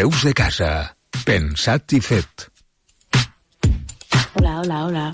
Veus de casa. Pensat i fet. Hola, hola, hola.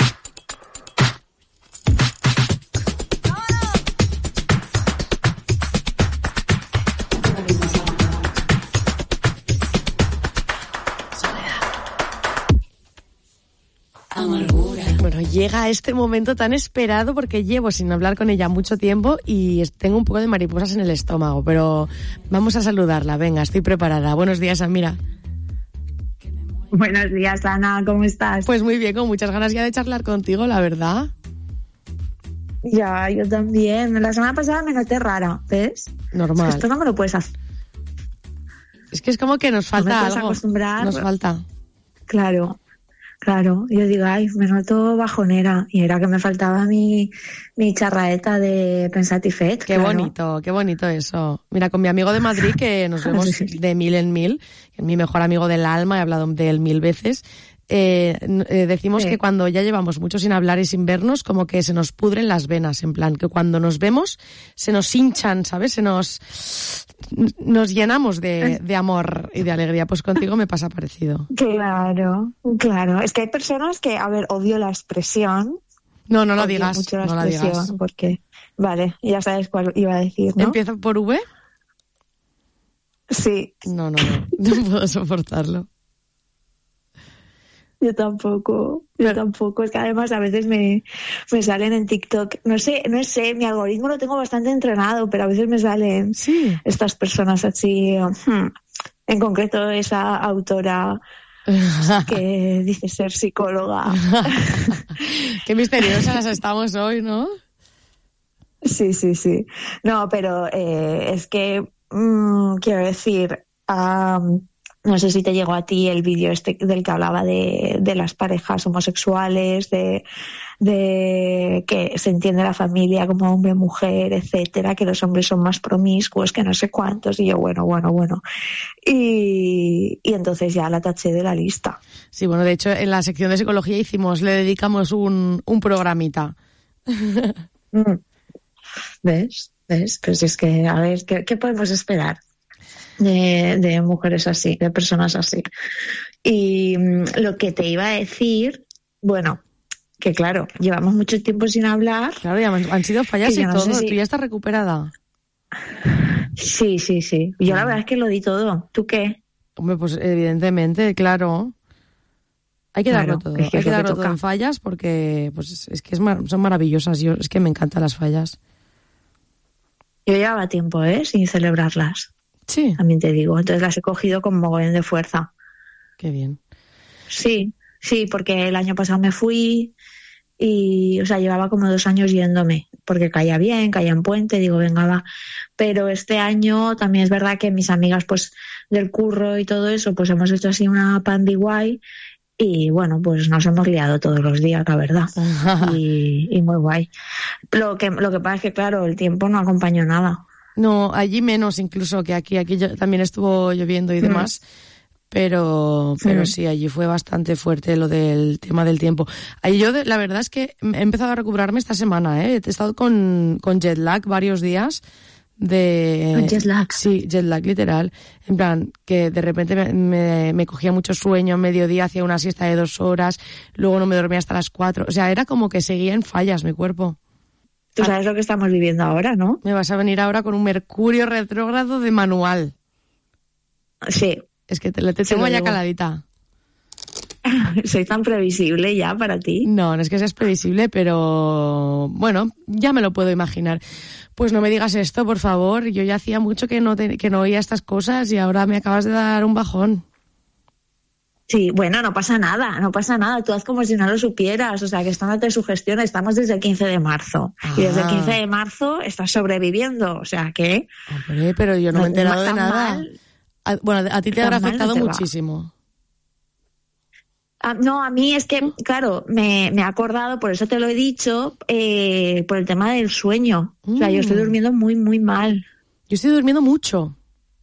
Bueno, llega este momento tan esperado porque llevo sin hablar con ella mucho tiempo y tengo un poco de mariposas en el estómago, pero vamos a saludarla. Venga, estoy preparada. Buenos días, Amira. Buenos días, Ana, ¿cómo estás? Pues muy bien, con muchas ganas ya de charlar contigo, la verdad. Ya, yo también. La semana pasada me noté rara, ¿ves? Normal. Esto no me lo puedes hacer. Es que es como que nos falta no me algo. Acostumbrar. Nos falta. Claro. Yo digo, ay, me noto bajonera. Y era que me faltaba mi charraeta de Pensat i Fet. Qué bonito eso. Mira, con mi amigo de Madrid, que nos vemos de mil en mil, que es mi mejor amigo del alma, he hablado de él 1000 veces, decimos que cuando ya llevamos mucho sin hablar y sin vernos, como que se nos pudren las venas, en plan, que cuando nos vemos se nos hinchan, ¿sabes? Nos llenamos de amor y de alegría. Pues contigo me pasa parecido. Claro. Es que hay personas que, a ver, odio la expresión. No lo digas. Mucho la no la digas. Porque, vale, ya sabes cuál iba a decir, ¿no? ¿Empieza por V? Sí. No puedo soportarlo. Yo tampoco. Es que además a veces me salen en TikTok. No sé, mi algoritmo lo tengo bastante entrenado, pero a veces me salen estas personas así. En concreto esa autora que dice ser psicóloga. Qué misteriosas estamos hoy, ¿no? Sí. No, pero es que quiero decir... no sé si te llegó a ti el vídeo del que hablaba de las parejas homosexuales, de que se entiende la familia como hombre-mujer, etcétera, que los hombres son más promiscuos, que no sé cuántos, y yo, bueno. Y entonces ya la taché de la lista. Sí, bueno, de hecho, en la sección de psicología le dedicamos un programita. ¿Ves? Pues es que, a ver, ¿qué podemos esperar de mujeres así, de personas así? Y lo que te iba a decir, bueno, que claro, llevamos mucho tiempo sin hablar. Claro, ya han sido fallas y no todo. Tú ya estás recuperada. Sí. Yo la verdad es que lo di todo. ¿Tú qué? Hombre, pues evidentemente, claro. Hay que darlo todo. Hay que darlo todo en fallas porque pues es que son maravillosas. Es que me encantan las fallas. Yo llevaba tiempo, sin celebrarlas. Sí. También te digo. Entonces las he cogido con mogollón de fuerza. Qué bien. Sí, porque el año pasado me fui y, o sea, llevaba como 2 años yéndome, porque caía bien, caía en puente, digo, venga, va. Pero este año también es verdad que mis amigas, pues, del curro y todo eso, pues hemos hecho así una pandi guay y, bueno, pues nos hemos liado todos los días, la verdad. y muy guay. Lo que pasa es que, claro, el tiempo no acompañó nada. No, allí menos incluso que aquí. Aquí también estuvo lloviendo y demás. Pero sí, allí fue bastante fuerte lo del tema del tiempo. Ahí la verdad es que he empezado a recuperarme esta semana, He estado con jet lag varios días. ¿Con jet lag? Sí, jet lag literal. En plan, que de repente me cogía mucho sueño, mediodía hacía una siesta de 2 horas, luego no me dormía hasta las 4. O sea, era como que seguía en fallas mi cuerpo. Tú sabes lo que estamos viviendo ahora, ¿no? Me vas a venir ahora con un Mercurio retrógrado de manual. Sí. Es que te tengo ya caladita. ¿Soy tan previsible ya para ti? No es que seas previsible, pero bueno, ya me lo puedo imaginar. Pues no me digas esto, por favor. Yo ya hacía mucho que no oía estas cosas y ahora me acabas de dar un bajón. Sí, bueno, no pasa nada. Tú haz como si no lo supieras. O sea, que esto no te sugestiona. Estamos desde el 15 de marzo. Y desde el 15 de marzo estás sobreviviendo. O sea, que... Hombre, pero yo no me he enterado de nada. Bueno, a ti te habrá afectado muchísimo. No, a mí es que, claro, me he acordado, por eso te lo he dicho, por el tema del sueño. O sea, yo estoy durmiendo muy, muy mal. Yo estoy durmiendo mucho.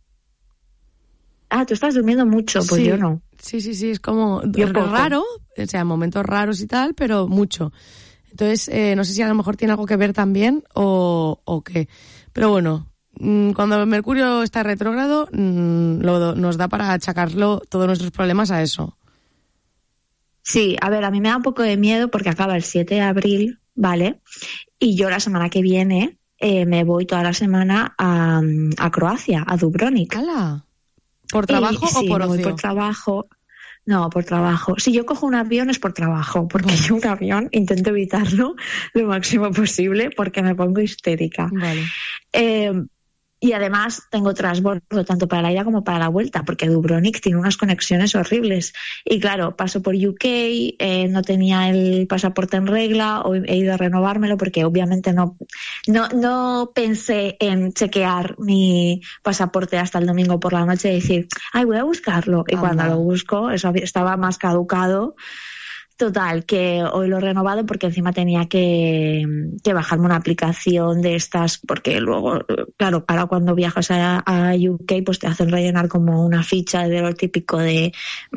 Tú estás durmiendo mucho, pues sí. Yo no. Sí, es como raro, o sea, momentos raros y tal, pero mucho. Entonces, no sé si a lo mejor tiene algo que ver también o qué. Pero bueno, cuando Mercurio está retrógrado, nos da para achacarlo todos nuestros problemas a eso. Sí, a ver, a mí me da un poco de miedo porque acaba el 7 de abril, ¿vale? Y yo la semana que viene me voy toda la semana a Croacia, a Dubrovnik. ¡Hala! ¿Por trabajo o por ocio? Voy por trabajo. No, por trabajo. Si yo cojo un avión es por trabajo, porque yo un avión intento evitarlo lo máximo posible porque me pongo histérica. Vale. Y además tengo transbordo tanto para la ida como para la vuelta, porque Dubrovnik tiene unas conexiones horribles. Y claro, paso por UK, no tenía el pasaporte en regla, he ido a renovármelo porque obviamente no pensé en chequear mi pasaporte hasta el domingo por la noche y decir, ay, voy a buscarlo. Y cuando lo busco, eso estaba más caducado. Total, que hoy lo he renovado porque encima tenía que bajarme una aplicación de estas, porque luego, claro, para cuando viajas a UK, pues te hacen rellenar como una ficha de lo típico de,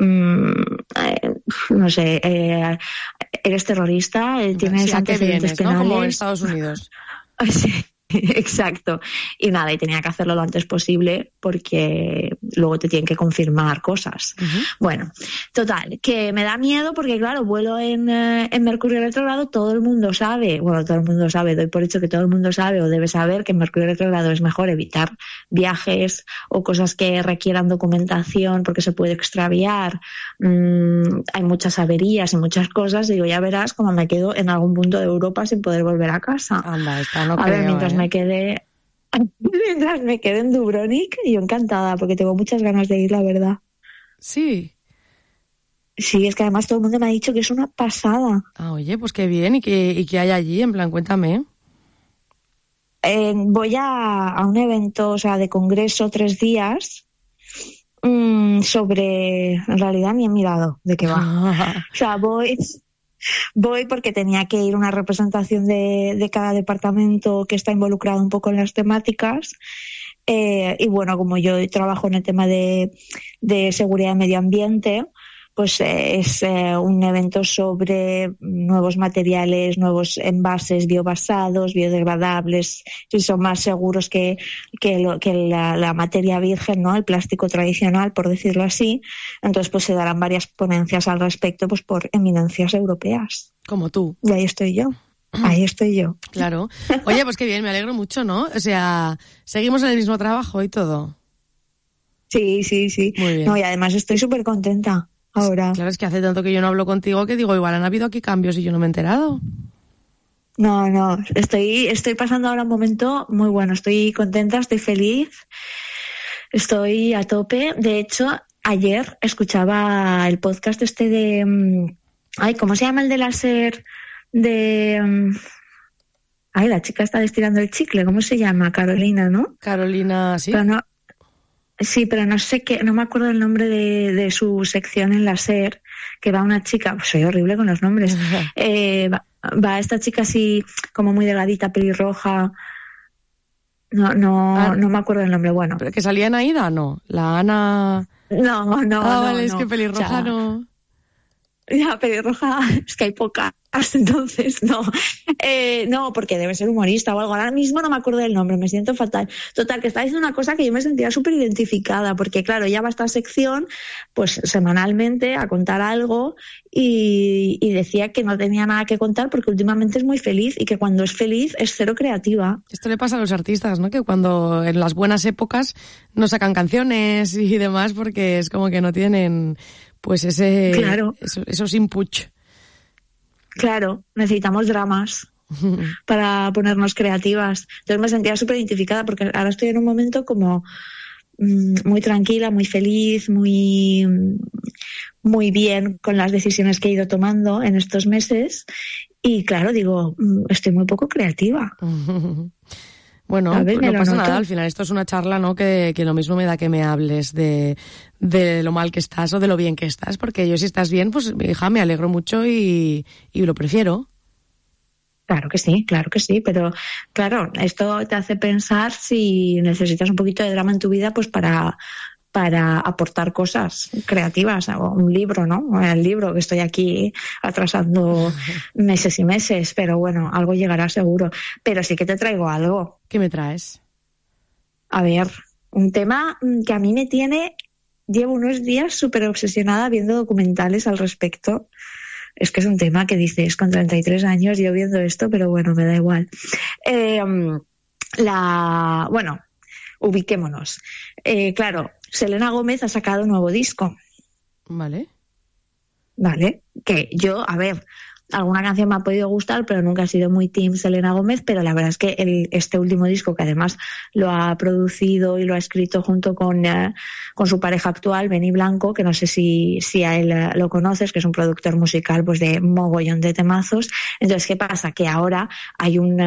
no sé, eres terrorista, tienes antecedentes penales. ¿No? Como en Estados Unidos. Sí. Exacto. Y nada, y tenía que hacerlo lo antes posible porque luego te tienen que confirmar cosas. Uh-huh. Bueno, total, que me da miedo porque claro, vuelo en Mercurio retrógrado, todo el mundo sabe, doy por hecho que todo el mundo sabe o debe saber que en Mercurio retrógrado es mejor evitar viajes o cosas que requieran documentación porque se puede extraviar. Hay muchas averías y muchas cosas, y digo, ya verás cómo me quedo en algún punto de Europa sin poder volver a casa. Anda, esta no a creo, ver, mientras me quedé en Dubrovnik, yo encantada, porque tengo muchas ganas de ir, la verdad. Sí. Sí, es que además todo el mundo me ha dicho que es una pasada. Ah, oye, pues qué bien. ¿Y qué hay allí? En plan, cuéntame. Voy a un evento, o sea, de congreso 3 días, sobre, en realidad ni he mirado de qué va. O sea, voy porque tenía que ir a una representación de cada departamento que está involucrado un poco en las temáticas. Y bueno, como yo trabajo en el tema de seguridad y medio ambiente, pues es un evento sobre nuevos materiales, nuevos envases biobasados, biodegradables, que son más seguros que la materia virgen, ¿no? El plástico tradicional, por decirlo así. Entonces, pues se darán varias ponencias al respecto, pues por eminencias europeas. Como tú. Y ahí estoy yo. Ahí estoy yo. Claro. Oye, pues qué bien, me alegro mucho, ¿no? O sea, seguimos en el mismo trabajo y todo. Sí. Muy bien. No, y además estoy súper contenta. Ahora. Claro, es que hace tanto que yo no hablo contigo que digo, igual han habido aquí cambios y yo no me he enterado. No, estoy pasando ahora un momento muy bueno, estoy contenta, estoy feliz, estoy a tope. De hecho, ayer escuchaba el podcast ¿cómo se llama el de la SER? La chica está estirando el chicle, ¿cómo se llama? Carolina, ¿no? Carolina, sí. Pero no, sí, pero no sé qué, no me acuerdo el nombre de su sección en la SER, que va una chica, pues soy horrible con los nombres, va esta chica así como muy delgadita, pelirroja, no me acuerdo el nombre, bueno. ¿Pero que salía en Aida? No, la Ana... No. Vale, es que pelirroja, o sea, no... Ya, pelirroja, es que hay pocas, entonces no. No, porque debe ser humorista o algo. Ahora mismo no me acuerdo del nombre, me siento fatal. Total, que está diciendo una cosa que yo me sentía súper identificada, porque claro, ya va esta sección, pues semanalmente a contar algo y decía que no tenía nada que contar porque últimamente es muy feliz y que cuando es feliz es cero creativa. Esto le pasa a los artistas, ¿no? Que cuando en las buenas épocas no sacan canciones y demás porque es como que no tienen... Pues esos inputs. Claro, necesitamos dramas para ponernos creativas. Entonces me sentía súper identificada porque ahora estoy en un momento como muy tranquila, muy feliz, muy bien con las decisiones que he ido tomando en estos meses. Y claro, digo, estoy muy poco creativa. Bueno, no pasa nada, al final esto es una charla, ¿no? Que lo mismo me da que me hables de lo mal que estás o de lo bien que estás, porque yo si estás bien, pues hija, me alegro mucho y lo prefiero. Claro que sí, pero claro, esto te hace pensar si necesitas un poquito de drama en tu vida, pues para aportar cosas creativas, o un libro, ¿no? El libro, que estoy aquí atrasando meses y meses, pero bueno, algo llegará seguro. Pero sí que te traigo algo. ¿Qué me traes? A ver, un tema que a mí me tiene, llevo unos días súper obsesionada viendo documentales al respecto. Es que es un tema que dices, con 33 años yo viendo esto, pero bueno, me da igual. Bueno, ubiquémonos. Claro, Selena Gómez ha sacado un nuevo disco. Vale. Que yo, a ver, alguna canción me ha podido gustar, pero nunca he sido muy team Selena Gómez, pero la verdad es que este último disco, que además lo ha producido y lo ha escrito junto con su pareja actual, Benny Blanco, que no sé si a él lo conoces, que es un productor musical pues de mogollón de temazos. Entonces, ¿qué pasa? Que ahora hay un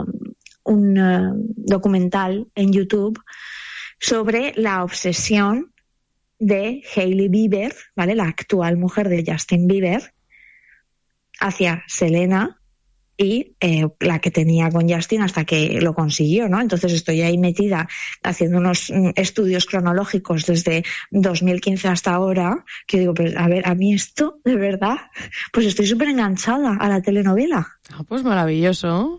documental en YouTube sobre la obsesión de Hailey Bieber, ¿vale? La actual mujer de Justin Bieber, hacia Selena y la que tenía con Justin hasta que lo consiguió, ¿no? Entonces estoy ahí metida haciendo unos estudios cronológicos desde 2015 hasta ahora, que digo, pues a ver, a mí esto, de verdad, pues estoy súper enganchada a la telenovela. Ah, pues maravilloso.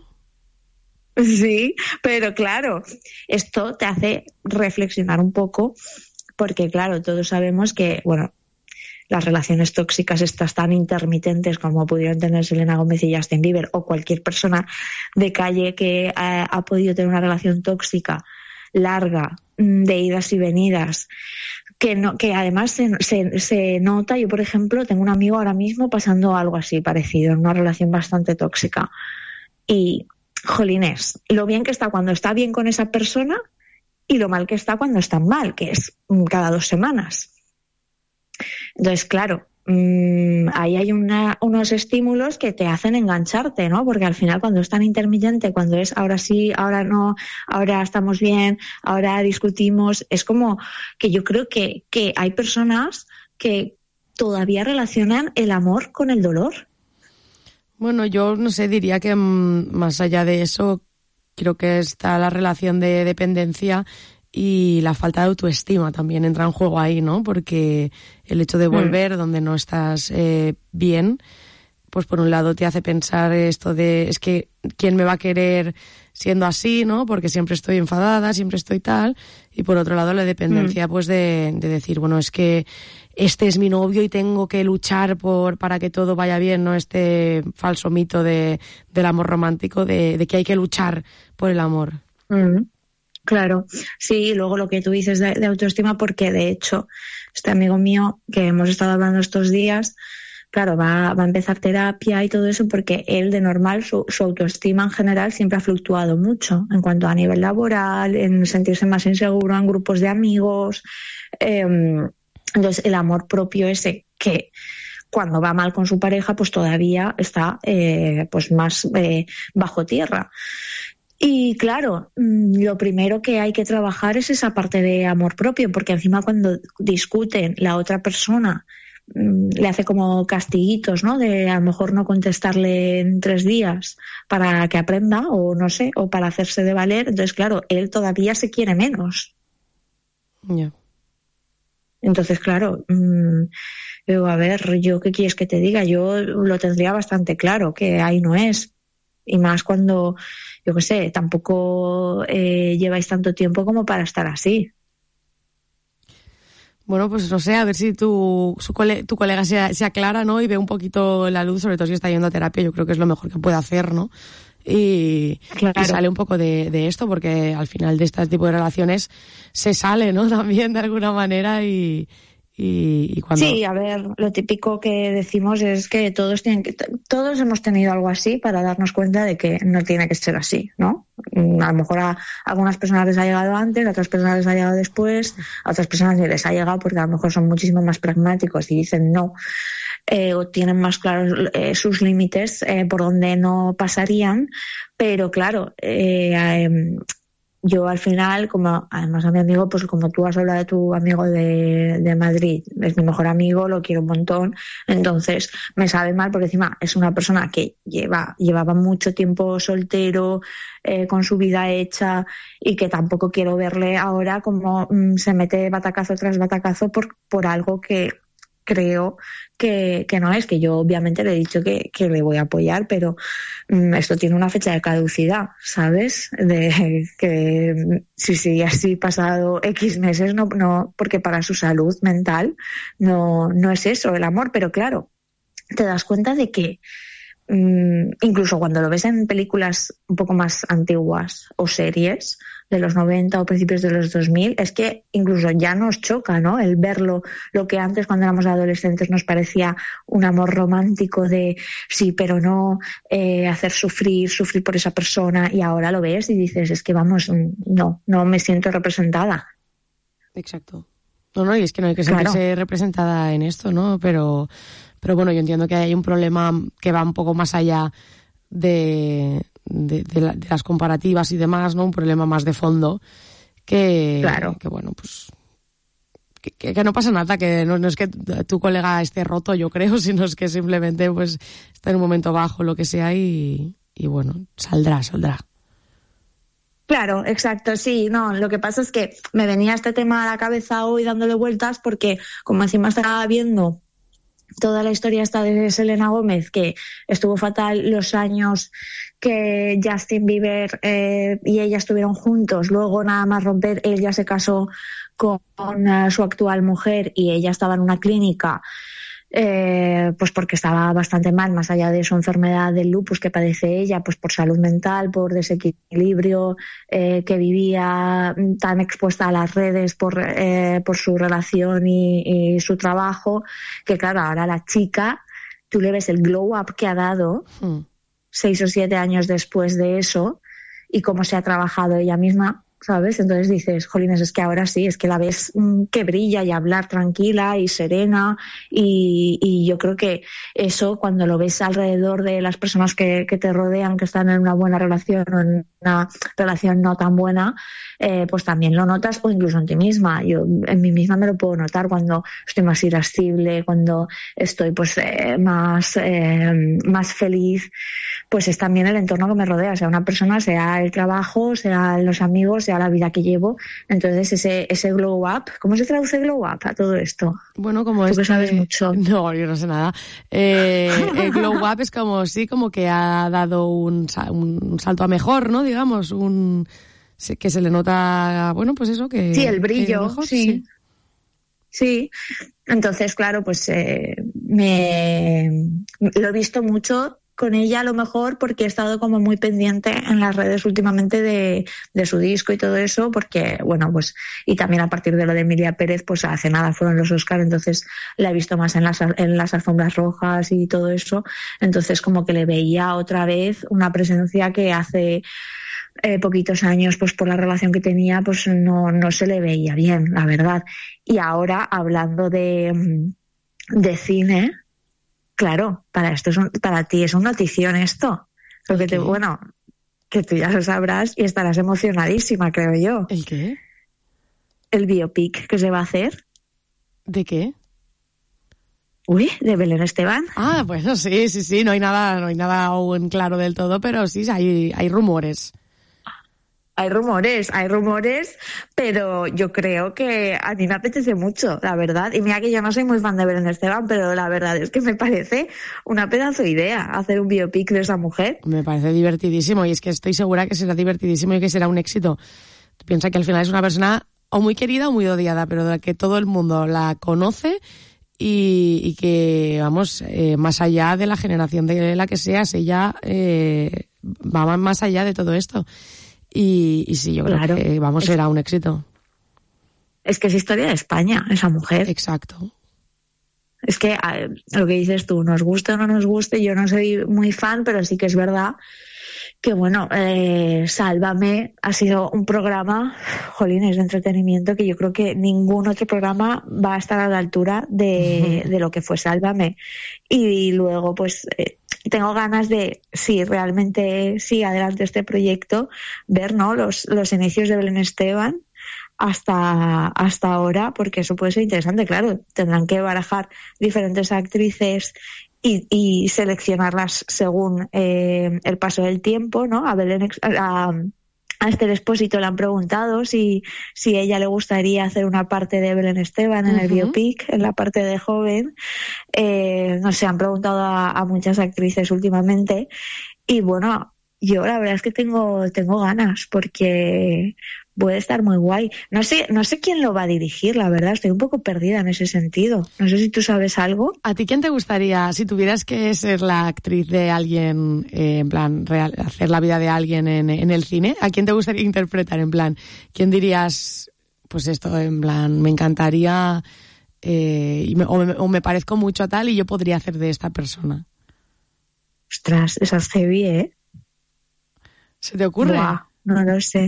Sí, pero claro, esto te hace reflexionar un poco, porque claro, todos sabemos que, bueno, las relaciones tóxicas estas tan intermitentes como pudieron tener Selena Gómez y Justin Bieber, o cualquier persona de calle que ha podido tener una relación tóxica larga, de idas y venidas, que además se nota. Yo, por ejemplo, tengo un amigo ahora mismo pasando algo así parecido, en una relación bastante tóxica, y jolines, lo bien que está cuando está bien con esa persona y lo mal que está cuando está mal, que es cada 2 semanas. Entonces, claro, ahí hay unos estímulos que te hacen engancharte, ¿no? Porque al final, cuando es tan intermitente, cuando es ahora sí, ahora no, ahora estamos bien, ahora discutimos, es como que yo creo que hay personas que todavía relacionan el amor con el dolor. Bueno, yo no sé, diría que más allá de eso, creo que está la relación de dependencia y la falta de autoestima también entra en juego ahí, ¿no? Porque el hecho de volver donde no estás bien, pues por un lado te hace pensar esto de, es que ¿quién me va a querer siendo así, ¿no? Porque siempre estoy enfadada, siempre estoy tal. Y por otro lado la dependencia, pues de decir, bueno, es que este es mi novio y tengo que luchar para que todo vaya bien, ¿no? Este falso mito del amor romántico, de que hay que luchar por el amor. Claro, sí, y luego lo que tú dices de autoestima, porque de hecho este amigo mío que hemos estado hablando estos días, claro, va a empezar terapia y todo eso, porque él de normal su autoestima en general siempre ha fluctuado mucho en cuanto a nivel laboral, en sentirse más inseguro en grupos de amigos. Entonces el amor propio ese, que cuando va mal con su pareja pues todavía está pues más bajo tierra. Y claro, lo primero que hay que trabajar es esa parte de amor propio, porque encima cuando discuten, la otra persona le hace como castiguitos, ¿no? De a lo mejor no contestarle en 3 días para que aprenda, o no sé, o para hacerse de valer. Entonces, claro, él todavía se quiere menos. Yeah. Entonces, claro, digo, a ver, ¿yo qué quieres que te diga? Yo lo tendría bastante claro, que ahí no es. Y más cuando, yo qué sé, tampoco lleváis tanto tiempo como para estar así. Bueno, pues no sé, a ver si tu colega se aclara, ¿no? Y ve un poquito la luz, sobre todo si está yendo a terapia, yo creo que es lo mejor que puede hacer, ¿no? Y sale un poco de esto, porque al final de este tipo de relaciones se sale, ¿no? También de alguna manera y cuando... Sí, a ver, lo típico que decimos es que todos hemos tenido algo así para darnos cuenta de que no tiene que ser así, ¿no? A lo mejor a algunas personas les ha llegado antes, a otras personas les ha llegado después, a otras personas ni les ha llegado porque a lo mejor son muchísimo más pragmáticos y dicen no, o tienen más claros sus límites por donde no pasarían, pero claro, yo al final, como además a mi amigo, pues como tú has hablado de tu amigo de Madrid, es mi mejor amigo, lo quiero un montón, entonces me sabe mal porque encima es una persona que llevaba mucho tiempo soltero, con su vida hecha, y que tampoco quiero verle ahora como se mete batacazo tras batacazo por algo que creo que no es, que yo obviamente le he dicho que le voy a apoyar, pero esto tiene una fecha de caducidad, ¿sabes? De que si sigue así pasado X meses, no, porque para su salud mental no es eso, el amor, pero claro, te das cuenta de que incluso cuando lo ves en películas un poco más antiguas o series de los 90 o principios de los 2000, es que incluso ya nos choca, ¿no? El verlo, lo que antes cuando éramos adolescentes nos parecía un amor romántico de sí, pero no, hacer sufrir por esa persona, y ahora lo ves y dices, es que vamos, no me siento representada. Exacto. No, y es que no hay que sentirse representada en esto, ¿no? Pero bueno, yo entiendo que hay un problema que va un poco más allá de las comparativas y demás, ¿no? Un problema más de fondo que bueno, pues que no pasa nada, que no es que tu colega esté roto, yo creo, sino es que simplemente pues está en un momento bajo, lo que sea, y bueno, saldrá. Claro, exacto, sí, no, lo que pasa es que me venía este tema a la cabeza hoy dándole vueltas porque como encima estaba viendo toda la historia esta de Selena Gómez, que estuvo fatal los años que Justin Bieber y ella estuvieron juntos, luego nada más romper, él ya se casó con su actual mujer y ella estaba en una clínica, pues porque estaba bastante mal, más allá de su enfermedad del lupus que padece ella, pues por salud mental, por desequilibrio, que vivía tan expuesta a las redes por su relación y su trabajo, que claro, ahora la chica, tú le ves el glow up que ha dado 6 o 7 años después de eso y cómo se ha trabajado ella misma, ¿sabes? Entonces dices, jolines, es que ahora sí, es que la ves que brilla y hablar tranquila y serena, y yo creo que eso, cuando lo ves alrededor de las personas que te rodean, que están en una buena relación o en una relación no tan buena, pues también lo notas, o incluso en ti misma. Yo en mí misma me lo puedo notar cuando estoy más irascible, cuando estoy pues más feliz, pues es también el entorno que me rodea, sea una persona, sea el trabajo, sea los amigos, sea la vida que llevo. Entonces ese glow up, ¿cómo se traduce glow up a todo esto? Bueno, como tú que sabes mucho. No, yo no sé nada. El glow up es como que ha dado un salto a mejor, ¿no? Digamos, que se le nota, bueno, pues eso, que sí, el brillo, mejor, sí. Entonces, claro, pues lo he visto mucho con ella, a lo mejor porque he estado como muy pendiente en las redes últimamente de su disco y todo eso, porque bueno, pues, y también a partir de lo de Emilia Pérez, pues hace nada fueron los Oscar, entonces la he visto más en las alfombras rojas y todo eso, entonces como que le veía otra vez una presencia que hace poquitos años, pues por la relación que tenía, pues no se le veía bien, la verdad. Y ahora, hablando de cine, claro, para ti es una notición esto. Porque que tú ya lo sabrás y estarás emocionadísima, creo yo. ¿El qué? El biopic que se va a hacer. ¿De qué? Uy, de Belén Esteban. Ah, bueno, sí, no hay nada aún claro del todo, pero sí, hay rumores. Hay rumores, pero yo creo que a mí me apetece mucho, la verdad. Y mira que yo no soy muy fan de Belén Esteban, pero la verdad es que me parece una pedazo de idea hacer un biopic de esa mujer. Me parece divertidísimo, y es que estoy segura que será divertidísimo y que será un éxito. Piensa que al final es una persona o muy querida o muy odiada, pero de la que todo el mundo la conoce y que, vamos, más allá de la generación de la que seas, ella va más allá de todo esto. Y sí, yo creo que será un éxito. Es que es historia de España, esa mujer. Exacto. Es que lo que dices tú, nos guste o no nos guste, yo no soy muy fan, pero sí que es verdad que, bueno, Sálvame ha sido un programa, jolines, de entretenimiento, que yo creo que ningún otro programa va a estar a la altura de lo que fue Sálvame. Y luego, pues, tengo ganas de, si realmente sigue adelante este proyecto, ver, ¿no?, los inicios de Belén Esteban hasta ahora, porque eso puede ser interesante. Claro, tendrán que barajar diferentes actrices y seleccionarlas según el paso del tiempo, ¿no? A a Esther Expósito le han preguntado si a ella le gustaría hacer una parte de Belén Esteban en el biopic, en la parte de joven. No sé, han preguntado a muchas actrices últimamente. Y bueno, yo la verdad es que tengo ganas, porque puede estar muy guay. No sé quién lo va a dirigir, la verdad. Estoy un poco perdida en ese sentido. No sé si tú sabes algo. ¿A ti quién te gustaría, si tuvieras que ser la actriz de alguien, en plan, hacer la vida de alguien en el cine? ¿A quién te gustaría interpretar? En plan, ¿quién dirías, pues esto, en plan, me encantaría, o me parezco mucho a tal y yo podría hacer de esta persona? Ostras, esa es heavy, ¿eh? ¿Se te ocurre? Buah, no lo sé.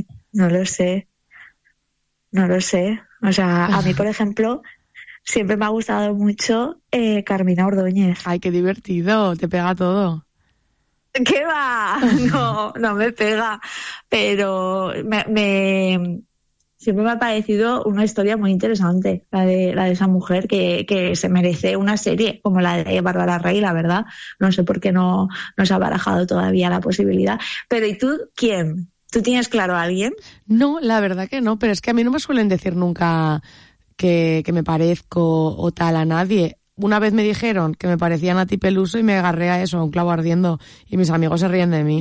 O sea, a mí, por ejemplo, siempre me ha gustado mucho Carmina Ordóñez. Ay, qué divertido, te pega todo. ¿Qué va? No me pega. Pero siempre me ha parecido una historia muy interesante, la de esa mujer que se merece una serie como la de Bárbara Rey, la verdad. No sé por qué no se ha barajado todavía la posibilidad. Pero ¿y tú quién? ¿Tú tienes claro a alguien? No, la verdad que no, pero es que a mí no me suelen decir nunca que me parezco o tal a nadie. Una vez me dijeron que me parecía Nati Peluso y me agarré a eso, a un clavo ardiendo, y mis amigos se ríen de mí.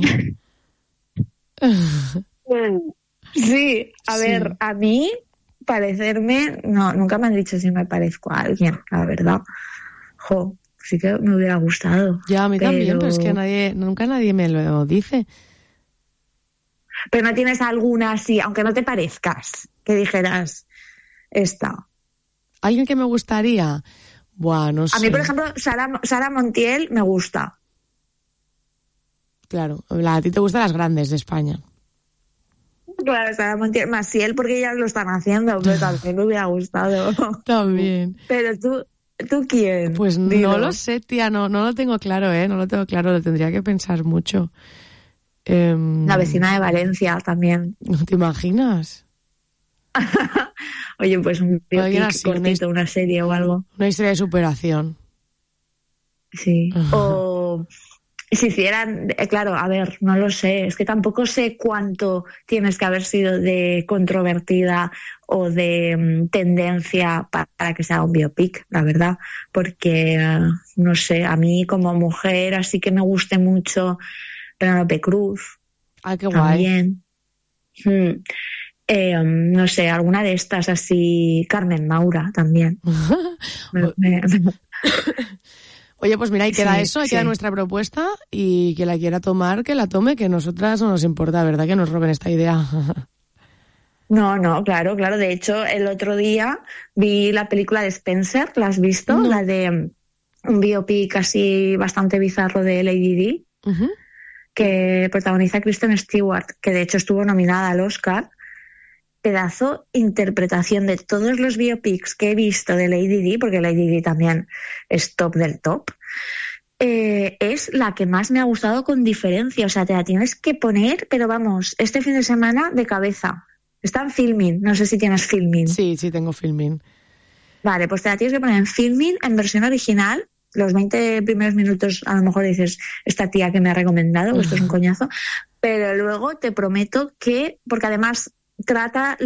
Sí, a ver, a mí parecerme, no, nunca me han dicho si me parezco a alguien, la verdad. Sí que me hubiera gustado. Ya, a mí también, pero es que nunca nadie me lo dice. Pero no tienes alguna así, aunque no te parezcas, que dijeras esta. ¿Alguien que me gustaría? Buah, no sé. A mí, por ejemplo, Sara Montiel me gusta. Claro, a ti te gustan las grandes de España. Claro, Sara Montiel, Maciel, porque ellas lo están haciendo, pero también me hubiera gustado. También. Pero ¿tú quién? Pues Dilo. No lo sé, tía, no lo tengo claro, no lo tengo claro, lo tendría que pensar mucho. La vecina de Valencia también. ¿No te imaginas? Oye, pues un biopic cortito, una serie o algo. Una historia de superación. Sí. O si hicieran, claro, a ver, no lo sé, es que tampoco sé cuánto tienes que haber sido de controvertida o de tendencia para que sea un biopic, la verdad, porque, no sé, a mí como mujer así que me guste mucho Penélope Cruz. Ay, qué guay. También. No sé, alguna de estas así, Carmen Maura también. Oye, pues mira, ahí queda eso, ahí queda nuestra propuesta, y que la quiera tomar, que la tome, que nosotras no nos importa, ¿verdad? Que nos roben esta idea. No, claro. De hecho, el otro día vi la película de Spencer, ¿la has visto? No. La de un biopic así bastante bizarro de Lady Di, que protagoniza Kristen Stewart, que de hecho estuvo nominada al Oscar. Pedazo interpretación de todos los biopics que he visto de Lady Di, porque Lady Di también es top del top, es la que más me ha gustado con diferencia. O sea, te la tienes que poner, pero vamos, este fin de semana de cabeza. Está en Filmin, no sé si tienes Filmin. Sí, tengo Filmin. Vale, pues te la tienes que poner en Filmin, en versión original. Los 20 primeros minutos a lo mejor dices, esta tía que me ha recomendado, o esto es un coñazo, pero luego te prometo que, porque además trata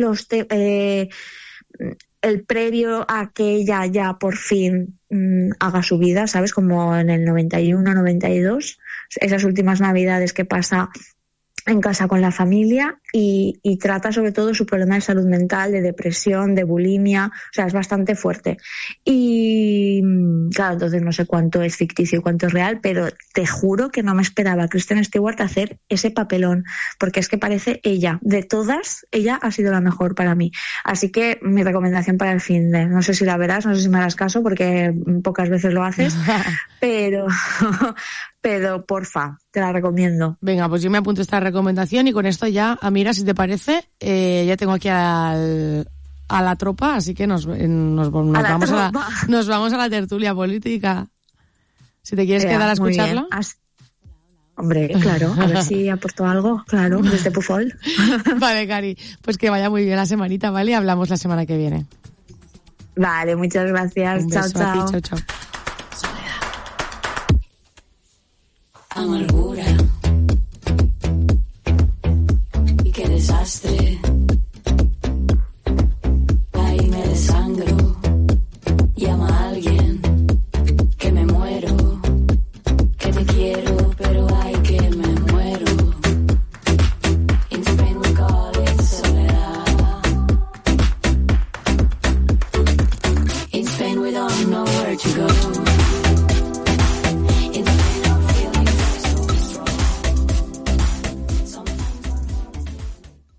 el previo a que ella ya por fin haga su vida, ¿sabes? Como en el 91, 92, esas últimas navidades que pasa en casa con la familia, y trata sobre todo su problema de salud mental, de depresión, de bulimia, o sea, es bastante fuerte. Y claro, entonces no sé cuánto es ficticio y cuánto es real, pero te juro que no me esperaba a Kristen Stewart hacer ese papelón, porque es que parece ella, de todas, ella ha sido la mejor para mí. Así que mi recomendación para el finde, no sé si la verás, no sé si me harás caso, porque pocas veces lo haces, pero porfa, te la recomiendo. Venga, pues yo me apunto esta recomendación, y con esto ya, Amira, si te parece, ya tengo aquí a la tropa, así que nos vamos a la tertulia política. Si te quieres quedar a escucharla. Hombre, claro, a ver si aporto algo, claro, desde Pufol. Vale, Cari, pues que vaya muy bien la semanita, ¿vale? Hablamos la semana que viene. Vale, muchas gracias. Un beso chao. A ti, chao. Amargura y que desastre. Ahí me desangro. Llama a alguien, que me muero. Que te quiero, pero ay que me muero. In Spain we call it soledad. In Spain we don't know where to go.